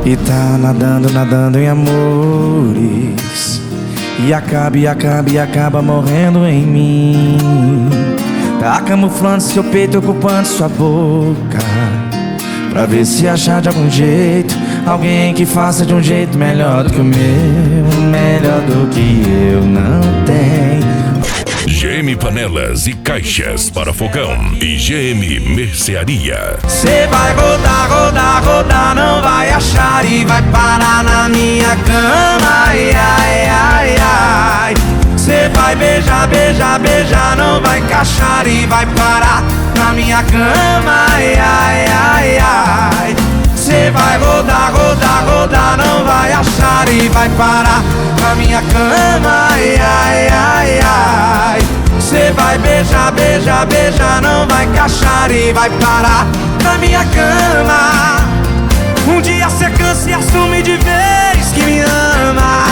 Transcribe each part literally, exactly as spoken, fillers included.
E tá nadando, nadando em amores, e acaba, e acaba, e acaba morrendo em mim. Tá camuflando seu peito, ocupando sua boca, pra ver se achar de algum jeito alguém que faça de um jeito melhor do que o meu, melhor do que eu não tenho. G M Panelas e Caixas para Fogão e G M Mercearia. Cê vai rodar, rodar, rodar, não vai achar e vai parar na minha cama. Ai, ai, ai, ai. Cê vai beijar, beijar, beijar, não vai encaixar e vai parar na minha cama. Ai, ai, ai, ai. Cê vai rodar, rodar, rodar, não vai achar e vai parar na minha cama. Ai, ai, ai, ai. Cê vai beijar, beijar, beijar, não vai encaixar e vai parar na minha cama. Um dia cê cansa e assume de vez que me ama.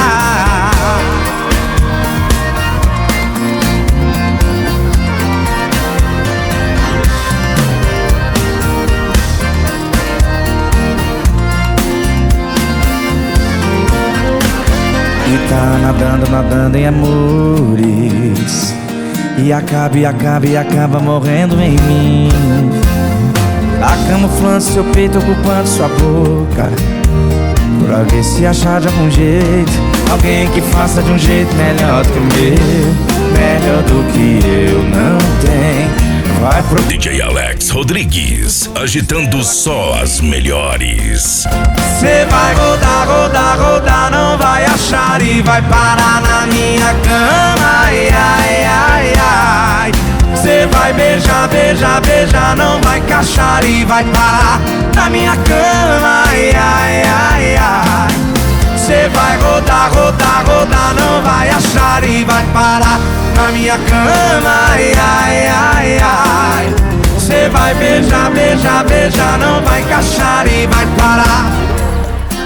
E tá nadando, nadando em amores, e acaba, e acaba, e acaba morrendo em mim. Tá camuflando seu peito, ocupando sua boca, pra ver se achar de algum jeito alguém que faça de um jeito melhor do que o meu, melhor do que eu não tenho. Vai pro D J Alex Rodrigues, agitando só as melhores. Cê vai rodar, rodar, rodar, não vai achar e vai parar na minha cama. Ai, ai, ai, ai. Cê vai beijar, beijar, beijar, não vai encaixar e vai parar na minha cama. Ai, ai, ai, ai. Cê vai rodar, rodar, rodar, não vai achar e vai parar na minha cama. Ai, ai, ai, ai. Cê vai beijar, beijar, beijar, não vai encaixar e vai parar.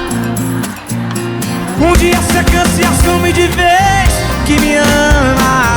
Um dia cê cansa e assume de vez que me ama.